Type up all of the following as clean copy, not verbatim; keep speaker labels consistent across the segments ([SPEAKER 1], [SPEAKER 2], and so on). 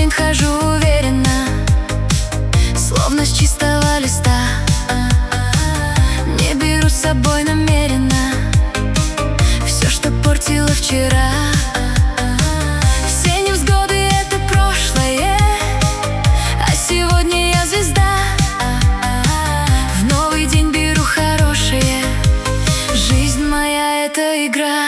[SPEAKER 1] день хожу уверенно, словно с чистого листа. Не беру с собой намеренно все, что портило вчера. Все невзгоды — это прошлое, а сегодня я звезда. В новый день беру хорошее, жизнь моя — это игра.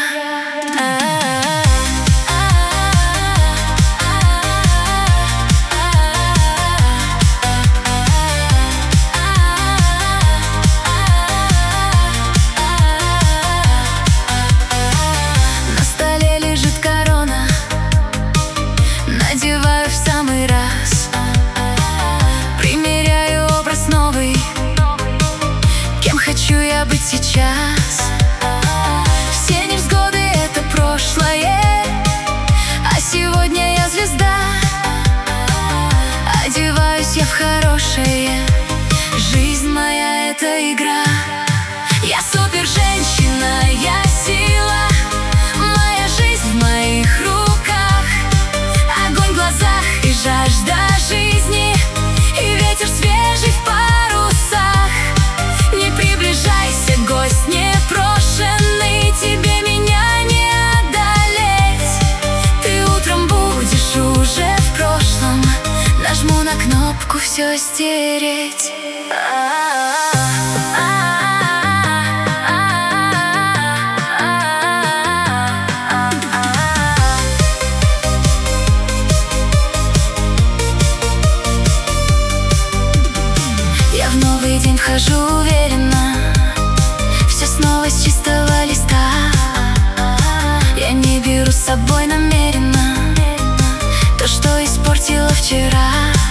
[SPEAKER 1] Надеваю в самый раз, примеряю образ новый, кем хочу я быть сейчас. Все невзгоды — это прошлое, а сегодня я звезда. Одеваюсь я в хорошее, жизнь моя — это игра. Я супер-женщина, я сила, моя жизнь в моих руках. Огонь в глазах и жажда жизни, и ветер свежий в парусах. Не приближайся, гость непрошенный, тебе меня не одолеть. Ты утром будешь уже в прошлом, нажму на кнопку все стереть. В новый день вхожу уверенно, все снова с чистого листа. Я не беру с собой намеренно то, что испортила вчера.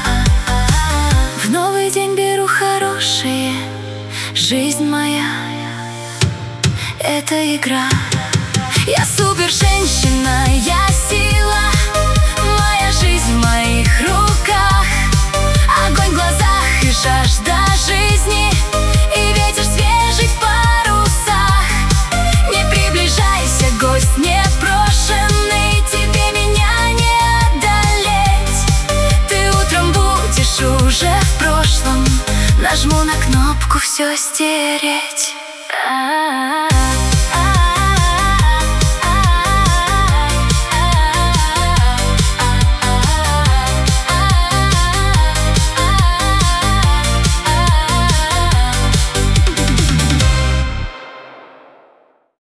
[SPEAKER 1] В новый день беру хорошее, жизнь моя — это игра. Я супер-женщина, я сила, моя жизнь в моих руках. Огонь в глазах и жажда жизни, и ветер свежий в парусах. Не приближайся, гость непрошенный, тебе меня не одолеть. Ты утром будешь уже в прошлом, нажму на кнопку все стереть.